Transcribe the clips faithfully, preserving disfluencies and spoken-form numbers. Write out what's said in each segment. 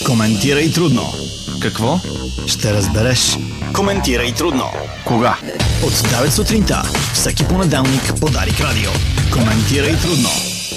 Коментирай трудно. Какво? Ще разбереш. Коментирай трудно. Кога? От девет сутринта, всеки понеделник по Дарик Радио. Коментирай трудно.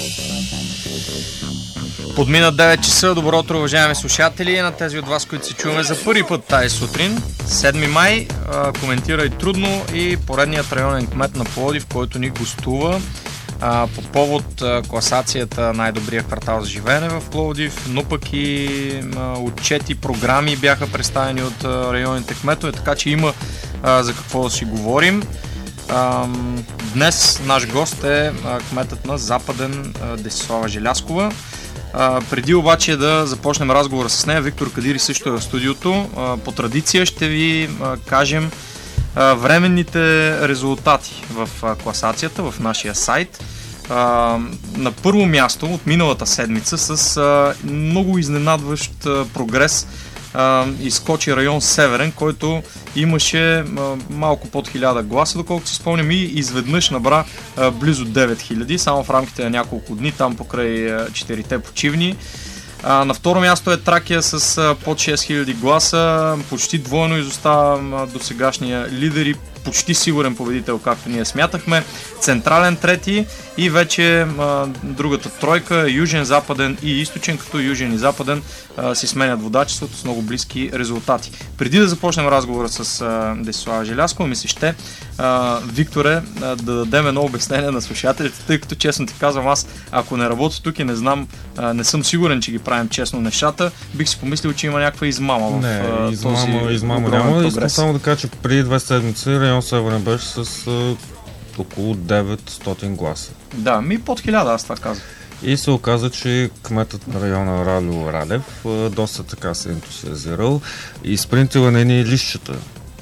Подмина девет часа. Добро утро, уважаеми слушатели, на тези от вас, които се чуваме за първи път тази сутрин. седми май, а, коментирай трудно и поредният районен кмет на Пловдив, който ни гостува а, по повод а, класацията най-добрия квартал за живеене в Пловдив, но пък и а, отчети, програми бяха представени от а, районните кметове, така че има а, за какво да си говорим. А, днес наш гост е а, кметът на Западен а, Десислава Желязкова. А, преди обаче да започнем разговора с нея, Виктор Кадири също е в студиото. А, по традиция ще ви а, кажем а, временните резултати в а, класацията в нашия сайт. А, на първо място от миналата седмица с а, много изненадващ а, прогрес а, изкочи район Северен, който имаше а, малко под хиляда гласа, доколкото си спомням, и изведнъж набра а, близо девет хиляди, само в рамките на няколко дни, там покрай а, четирите почивни. А, на второ място е Тракия с а, под шест хиляди гласа, почти двойно изостава до сегашния лидер и почти сигурен победител, както ние смятахме. Централен трети и вече а, другата тройка, Южен, Западен и Източен, като Южен и Западен а, си сменят водачеството с много близки резултати. Преди да започнем разговора с а, Десислава Желязкова, ми се ще, а, Викторе, а, да дадем едно обяснение на слушателите, тъй като честно ти казвам, аз ако не работя тук и не знам, а, не съм сигурен, че ги правим честно нещата, бих си помислил, че има някаква измама в не, а, измама, този измама няма. Искам само да кажа, че преди две седмици район Северен беше с а, около деветстотин гласа. Да, ми под хиляда, аз това казах. И се оказа, че кметът на района Ралио Радев а, доста така се ентусиазирал и спринтила на едни листчета.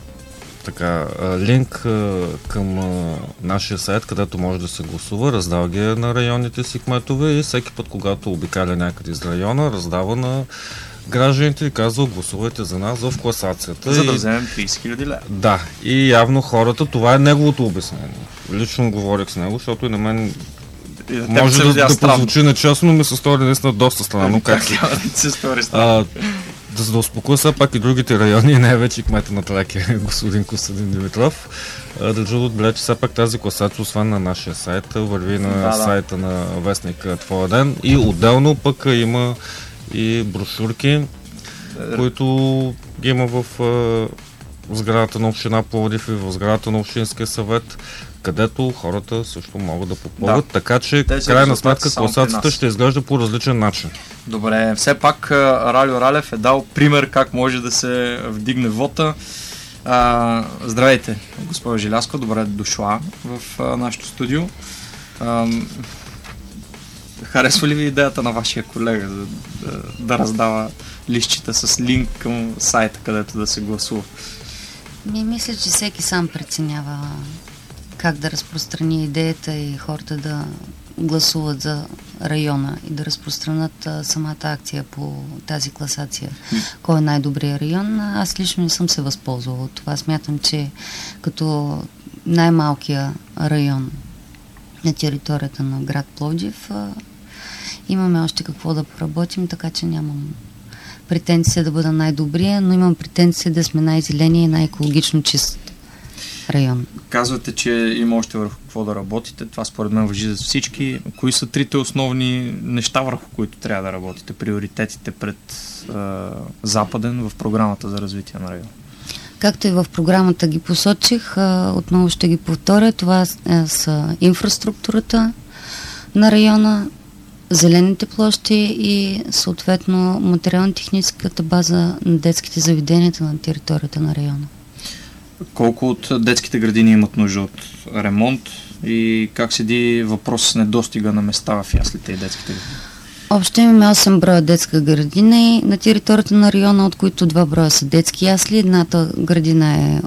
Така, а, линк а, към а, нашия сайт, където може да се гласува, раздава ги на районните си кметове и всеки път, когато обикаля някъде из района, раздава на гражданите и казва, гласувайте за нас в класацията. За да и... вземем трийсет хиляди лева. Да, и явно хората, това е неговото обяснение. Лично говорих с него, защото и на мен и на може да, да позвучи нечестно, но ми се стори наистина доста странно. Как се стори странно? Да се да успокоя все пак и другите райони, най-вече кмета на Тракия, господин Костадин Димитров, да държа да отбележа, че все пак тази класация, освен на нашия сайт, върви на да, сайта да. на вестника Твоя ден и отделно пък има и брошурки, които ги има в, в сградата на община Пловдив и в сградата на Общинския съвет, където хората също могат да попълват, да. Така че в крайна сметка класацията ще изглежда по различен начин. Добре, все пак Ралио Ралев е дал пример как може да се вдигне вота. А, здравейте, госпожа Желязко, добре дошла в а, нашото студио. А, харесва ли ви идеята на вашия колега да, да, да раздава листчета с линк към сайта, където да се гласува? Ми мисля, че всеки сам преценява как да разпространи идеята и хората да гласуват за района и да разпространят а, самата акция по тази класация. Кой е най-добрият район? Аз лично не съм се възползвала от това. Смятам, че като най-малкия район на територията на град Пловдив а, имаме още какво да поработим, така че нямам претенция да бъда най-добрия, но имам претенция да сме най-зеления и най-екологично чист район. Казвате, че има още върху какво да работите. Това според мен важи за всички. Кои са трите основни неща, върху които трябва да работите? Приоритетите пред е, Западен в програмата за развитие на района? Както и в програмата ги посочих, отново ще ги повторя. Това са инфраструктурата на района, зелените площи и съответно материално-техническата база на детските заведенията на територията на района. Колко от детските градини имат нужда от ремонт и как седи въпрос с недостига на места в яслите и детските градини? Общо имаме осем броя детска градина на територията на района, от които два броя са детски ясли. Едната градина е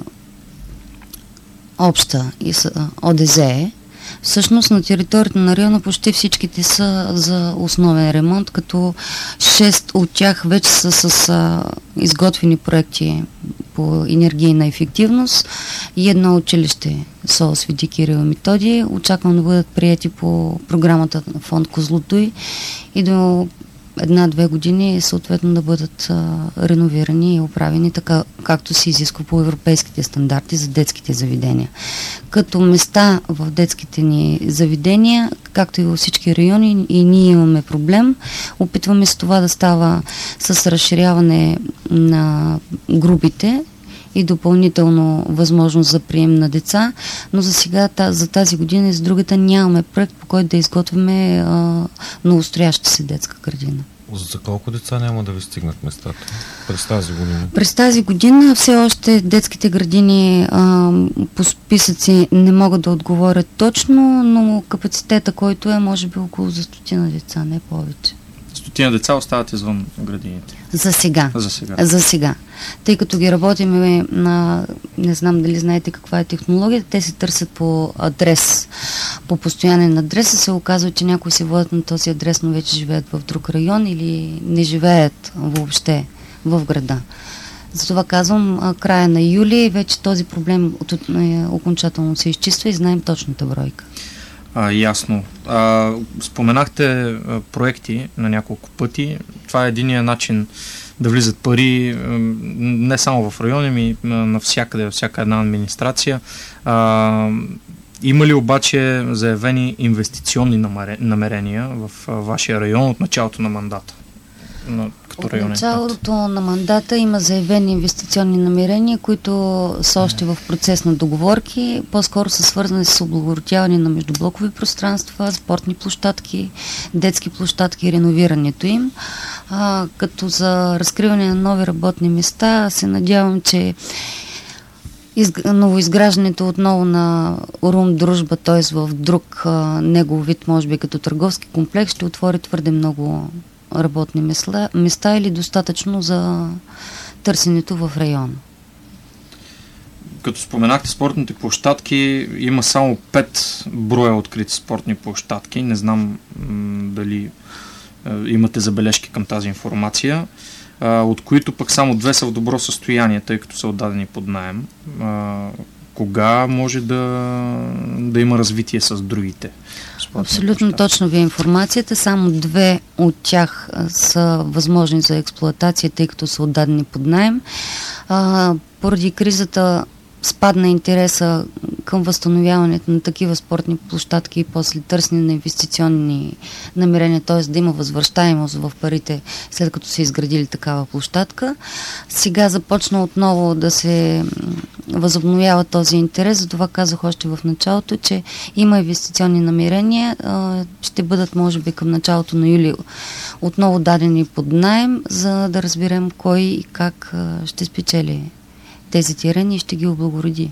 обща и са О Д З Е. Всъщност на територията на района почти всичките са за основен ремонт, като шест от тях вече са с а, изготвени проекти по енергийна ефективност и едно училище СО Свети Кирил и Методий. Очаквам да бъдат приети по програмата на фонд Козлодуй и до една-две години съответно да бъдат а, реновирани и оправени така, както се изисква по европейските стандарти за детските заведения. Като места в детските ни заведения, както и във всички райони, и ние имаме проблем. Опитваме с това да става с разширяване на групите и допълнително възможност за прием на деца, но за сега, за тази година и за другата нямаме проект, по който да изготвяме а, новострояща се детска градина. За колко деца няма да ви стигнат местата през тази година? През тази година все още детските градини а, по списъци не могат да отговорят точно, но капацитета, който е, може би около за стотина деца, не повече. Стотина деца остават извън градините? За сега. За сега. За сега. Тъй като ги работиме на, не знам дали знаете каква е технологията, те се търсят по адрес, по постоянен адрес, се оказва, че някои се водят на този адрес, но вече живеят в друг район или не живеят въобще в града. Затова казвам, края на юли вече този проблем от, от, окончателно се изчиства и знаем точната бройка. А, ясно. А, споменахте а, проекти на няколко пъти. Това е единия начин да влизат пари а, не само в райони, ми навсякъде, във всяка една администрация. А, има ли обаче заявени инвестиционни намерения в а, вашия район от началото на мандата? На, като От началото на мандата има заявени инвестиционни намерения, които са още в процес на договорки. По-скоро са свързани с облагородяване на междублокови пространства, спортни площадки, детски площадки, реновирането им. А, като за разкриване на нови работни места се надявам, че новоизграждането отново на Урум Дружба, т.е. в друг а, негов вид, може би като търговски комплекс, ще отвори твърде много работни места, места или достатъчно за търсенето в района. Като споменахте спортните площадки, има само пет броя открити спортни площадки. Не знам м- дали е, имате забележки към тази информация, е, от които пък само две са в добро състояние, тъй като са отдадени под наем. Е, кога може да, да има развитие с другите? Абсолютно точно ви е информацията. Само две от тях са възможни за експлоатация, тъй като са отдадени под наем. А, поради кризата спадна интереса към възстановяването на такива спортни площадки и после търсене на инвестиционни намерения, т.е. да има възвръщаемост в парите, след като са изградили такава площадка. Сега започна отново да се възобновява този интерес, затова казах още в началото, че има инвестиционни намерения, ще бъдат може би към началото на юли отново дадени под наем, за да разберем кой и как ще спечели тези терени и ще ги облагороди.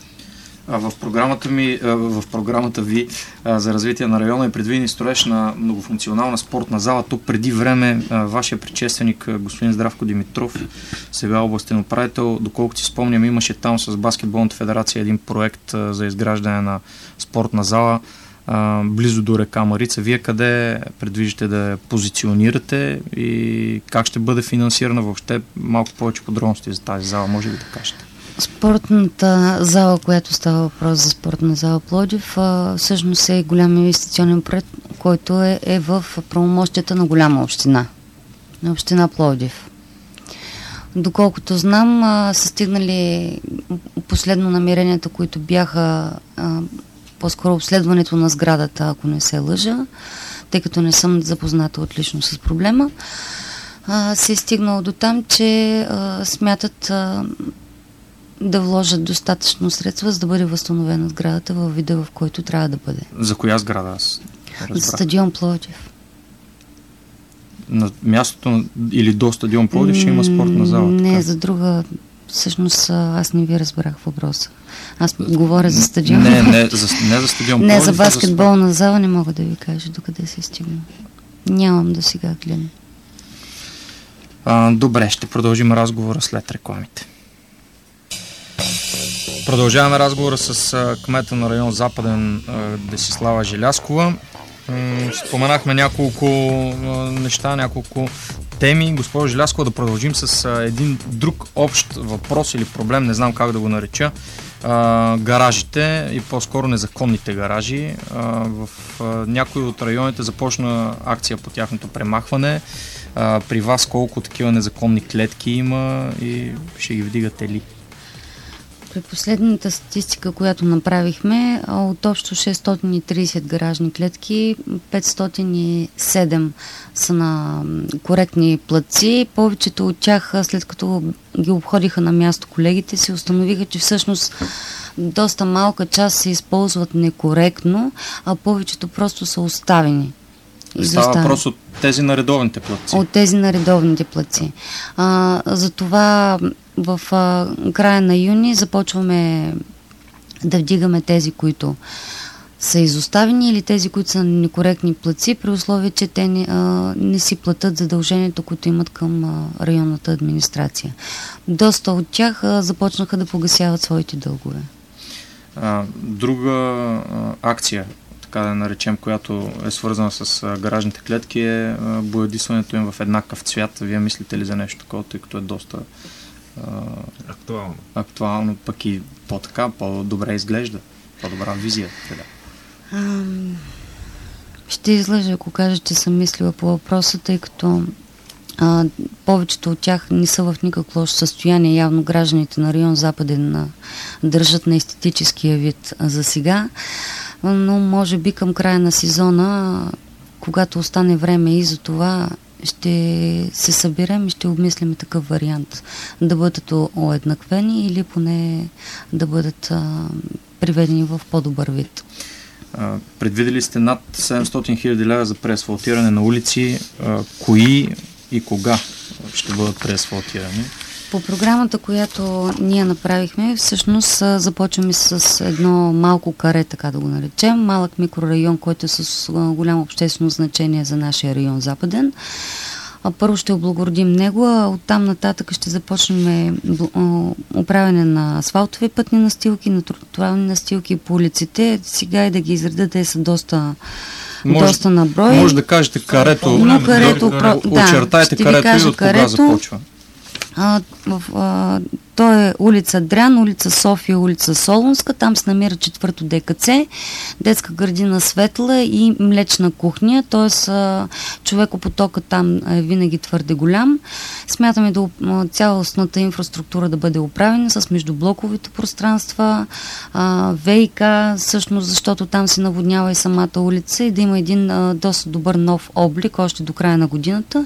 В програмата ми, в програмата ви за развитие на района е предвиден строеж на многофункционална спортна зала. Тук преди време вашия предшественик господин Здравко Димитров, сега областен управител, доколкото си спомням, имаше там с Баскетболната федерация един проект за изграждане на спортна зала близо до река Марица. Вие къде предвиждате да я позиционирате и как ще бъде финансирана въобще? Малко повече подробности за тази зала, може ли да кажете? Спортната зала, която става въпрос за спортна зала Пловдив, всъщност е голям инвестиционен проект, който е, е в правомощията на голяма община, на община Пловдив. Доколкото знам, са стигнали последно намеренията, които бяха по-скоро обследването на сградата, ако не се лъжа, тъй като не съм запозната отлично с проблема, а, се е стигнало до там, че а, смятат а, да вложат достатъчно средства, за да бъде възстановена сградата във вида, в който трябва да бъде. За коя сграда? Аз разбрах. За стадион Пловдив. На мястото или до стадион Пловдив ще има спортна зала? Не, така? За друга. Всъщност аз не ви разбрах въпроса. Аз говоря за стадион. Не, не, за, не за стадион Пловдив. Не, за баскетболна за зала не мога да ви кажа докъде се стигна. Нямам до сега гледам. А, добре, ще продължим разговора след рекламите. Продължаваме разговора с а, кмета на район Западен а, Десислава Желязкова. М- споменахме няколко а, неща, няколко теми. Госпожо Желязкова, да продължим с а, един друг общ въпрос или проблем, не знам как да го нареча. А, гаражите и по-скоро незаконните гаражи. А, в а, някои от районите започна акция по тяхното премахване. А, при вас колко такива незаконни клетки има и ще ги вдигате ли? При последната статистика, която направихме, от общо шестстотин и трийсет гаражни клетки, петстотин и седем са на коректни платци. Повечето от тях, след като ги обходиха на място колегите, се установиха, че всъщност доста малка част се използват некоректно, а повечето просто са оставени. Става въпрос от тези на редовните платци. От тези на редовните платци. А, затова в а, края на юни започваме да вдигаме тези, които са изоставени или тези, които са некоректни платци, при условие, че те не, а, не си платят задължението, което имат към а, районната администрация. Доста от тях а, започнаха да погасяват своите дългове. А, друга а, акция, така да наречем, която е свързана с а, гаражните клетки, е а, боядисването им в еднакъв цвят. Вие мислите ли за нещо такова, тъй като е доста а, актуално. актуално, пък и по-така, по-добре изглежда, по-добра визия. Да. А, ще излъжа, ако кажа, че съм мислила по въпроса, тъй като а, повечето от тях не са в никакво лошо състояние. Явно гражданите на район Западен а, държат на естетическия вид а, за сега. Но може би към края на сезона, когато остане време и за това, ще се съберем и ще обмислим такъв вариант. Да бъдат уеднаквени или поне да бъдат а, приведени в по-добър вид. А, предвидели сте над седемстотин хиляди лева за преасфалтиране на улици. А, кои и кога ще бъдат преасфалтирани? По програмата, която ние направихме, всъщност започваме с едно малко каре, така да го наречем, малък микрорайон, който е с голямо обществено значение за нашия район Западен. Първо ще облагородим него, а оттам нататък ще започнем управяне на асфалтови пътни настилки, на тротуарни настилки по улиците. Сега и да ги изредя, те са доста... Може, доста наброй. Може да кажете карето, Но карето да, про... очертайте да, карето и от кога карето. започва. А, в, а, то е улица Дрян, улица София, улица Солунска. Там се намира четвърто ДКЦ, детска градина Светла и млечна кухня. Т.е. човекопотокът там е винаги твърде голям. Смятаме да цялостната инфраструктура да бъде управена с междублоковите пространства, а, ВИК, всъщност защото там се наводнява и самата улица и да има един а, доста добър нов облик още до края на годината.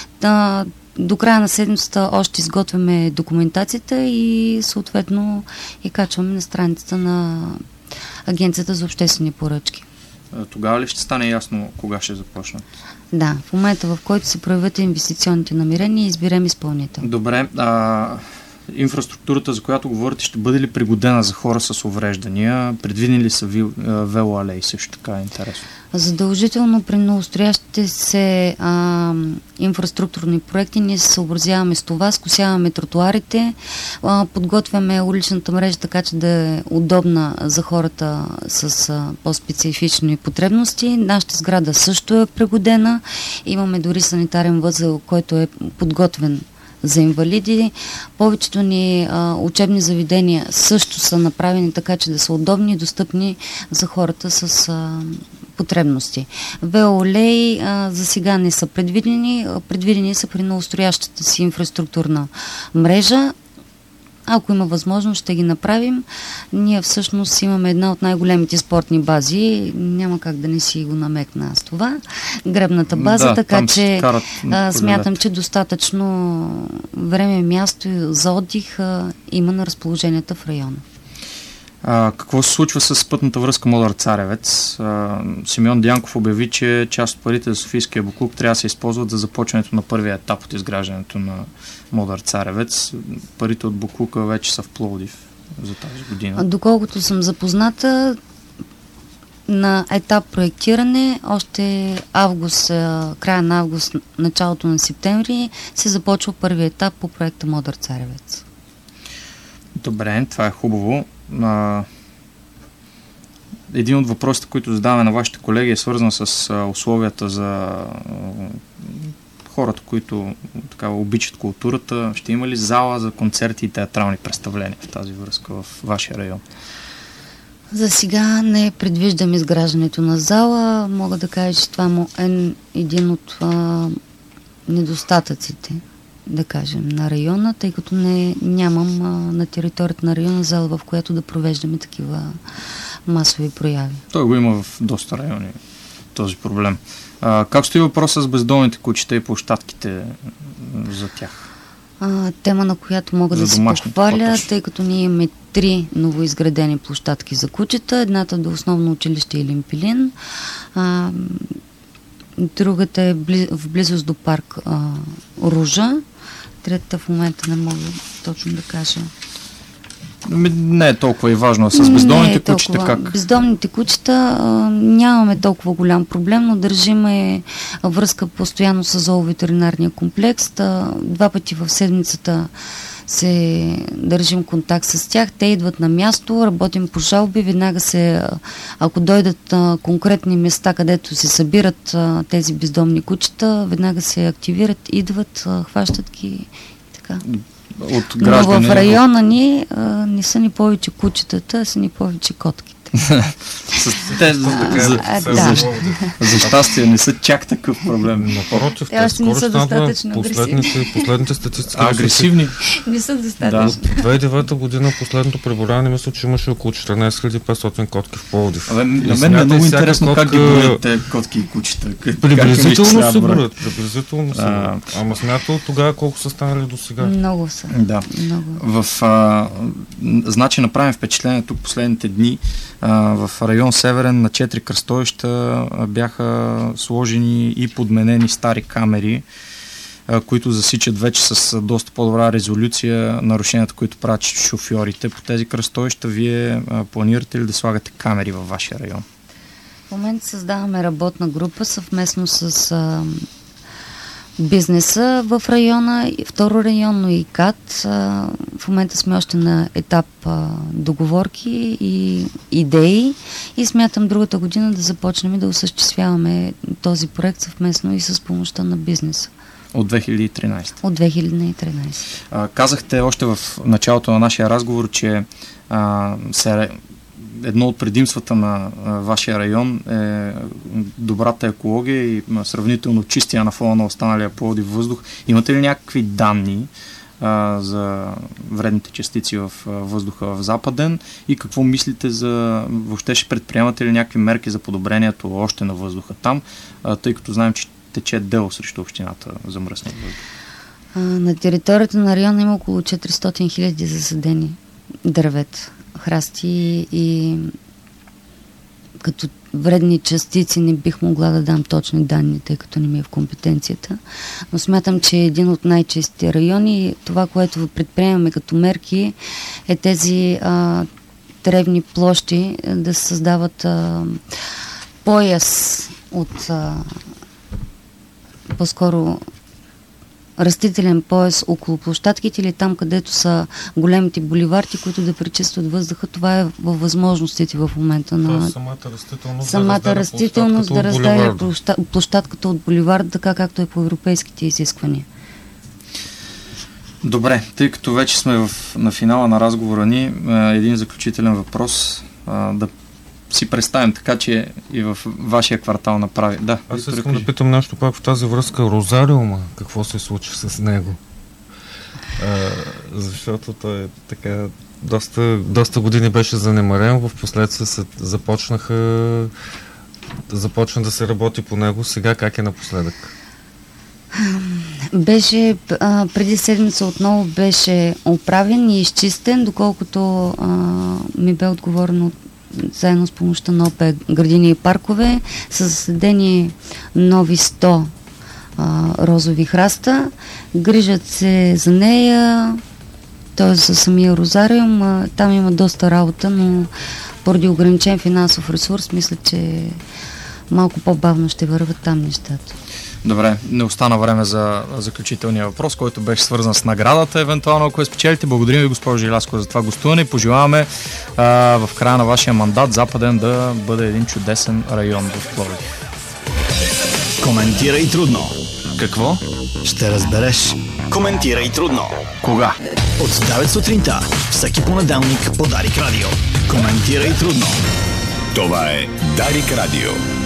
Да, до края на седмицата още изготвяме документацията и съответно и качваме на страницата на Агенцията за обществени поръчки. Тогава ли ще стане ясно кога ще започнат? Да, в момента, в който се проявят инвестиционните намерения и изберем изпълнител. Добре, а инфраструктурата, за която говорите, ще бъде ли пригодена за хора с увреждания? Предвидени ли са велоалеи? Също така е интересно. Задължително при новостроящите се а, инфраструктурни проекти ние се съобразяваме с това, скосяваме тротуарите, а, подготвяме уличната мрежа така, че да е удобна за хората с а, по-специфични потребности. Нашата сграда също е пригодена. Имаме дори санитарен възел, който е подготвен за инвалиди. Повечето ни а, учебни заведения също са направени така, че да са удобни и достъпни за хората с а, потребности. ВОЛЕИ за сега не са предвидени. Предвидени са при новостроящата си инфраструктурна мрежа. Ако има възможност, ще ги направим. Ние всъщност имаме една от най-големите спортни бази. Няма как да не си го намекна с това. Гребната база, да, така че карат, а, смятам, че достатъчно време и място за отдих а, има на разположенията в района. А, какво се случва с пътната връзка Модър Царевец? А, Симеон Дянков обяви, че част от парите за Софийския буклук трябва да се използват за започването на първия етап от изграждането на Модър Царевец. Парите от буклука вече са в Пловдив за тази година. Доколкото съм запозната, на етап проектиране, още август, края на август, началото на септември се започва първия етап по проекта Модър Царевец. Добре, това е хубаво. А, един от въпросите, които задаваме на вашите колеги, е свързан с а, условията за а, хората, които така обичат културата, ще има ли зала за концерти и театрални представления в тази връзка в вашия район? За сега не предвиждам изграждането на зала. Мога да кажа, че това е един от а, недостатъците, да кажем, на района, тъй като не, нямам а, на територията на района зала, в която да провеждаме такива масови прояви. Той го има в доста райони, този проблем. А, как стои въпроса с бездомните кучета и площадките за тях? А, тема, на която мога за да се похваля, тъй като ние имаме три новоизградени площадки за кучета. Едната до основно училище Илин Пилин, а, другата е бли, в близост до парк а, Ружа, третата в момента не мога точно да кажа. Не е толкова и важно. С бездомните е кучета как? Бездомните кучета а, нямаме толкова голям проблем, но държиме връзка постоянно с зооветеринарния комплекс. Та, два пъти в седмицата се държим контакт с тях. Те идват на място, работим по жалби, веднага се, ако дойдат а, конкретни места, където се събират а, тези бездомни кучета, веднага се активират, идват, а, хващат ги и така. От граждани, но в района ни а, не са ни повече кучетата, а са ни повече котките. Те, за, за, за, за щастие не са чак такъв проблем. Напротив, те скоро станаха последните, последните статистики. Агресивни? Не са достатъчно. В две хиляди и девета година последното преброяване, мисля, че имаше около четиринайсет хиляди и петстотин котки в Пловдив. На мен е много интересно котка... как ги броят те котки и кучета. Приблизително се броят. Приблизително се броят. Ама смятал тогава колко са станали до сега? Много са. Да. Много. В, а, значи направим впечатление тук последните дни. Uh, в район Северен на четири кръстовища uh, бяха сложени и подменени стари камери, uh, които засичат вече с uh, доста по-добра резолюция нарушенията, които правят шофьорите. По тези кръстовища вие uh, планирате ли да слагате камери във вашия район? В момента създаваме работна група съвместно с uh, бизнеса в района, второ районно и КАТ. В момента сме още на етап договорки и идеи и смятам другата година да започнем да осъществяваме този проект съвместно и с помощта на бизнеса. От две хиляди и тринайсета. От две хиляди и тринайсета. Казахте още в началото на нашия разговор, че а, се едно от предимствата на а, вашия район е добрата екология и а, сравнително чистия на фона на останалия Пловдив въздух. Имате ли някакви данни а, за вредните частици в а, въздуха в Западен и какво мислите за... Въобще ще предприемате ли някакви мерки за подобрението още на въздуха там, а, тъй като знаем, че тече дело срещу общината за мръсния въздух? А, на територията на района има около четиристотин хиляди засадени дървета, храсти и като вредни частици не бих могла да дам точни данни, тъй като не ми е в компетенцията. Но смятам, че е един от най-чистите райони и това, което предприемаме като мерки е тези а, тревни площи да създават а, пояс от а, по-скоро растителен пояс около площадките или там, където са големите буливарди, които да пречистват въздуха. Това е във възможностите в момента на самата растителност, самата да растителност да разделя площадката от буливарда, така както е по европейските изисквания. Добре, тъй като вече сме в, на финала на разговора ни, един заключителен въпрос да си представим така, че и в вашия квартал направи. Да, Аз искам ръкажи. да питам нещо пак в тази връзка. Розариума, какво се случи с него? А, защото той е така доста, доста години беше занемарен, в последствие се започнаха започна да се работи по него. Сега как е напоследък? Беше а, преди седмица отново беше оправен и изчистен, доколкото а, ми бе отговорено заедно с помощта на ОП градини и паркове, са засадени нови сто а, розови храста. Грижат се за нея, т.е. за самия розариум. А, там има доста работа, но поради ограничен финансов ресурс, мисля, че малко по-бавно ще върват там нещата. Добре, не остана време за заключителния въпрос, който беше свързан с наградата, евентуално ако я спечелите. Благодарим ви, госпожо Желязкова, за това гостуване и пожелаваме а, в края на вашия мандат Западен да бъде един чудесен район в Пловдив. Коментирай трудно. Какво? Ще разбереш. Коментирай трудно. Кога? От девет сутринта, всеки понеделник по Дарик Радио. Коментирай трудно. Това е Дарик Радио.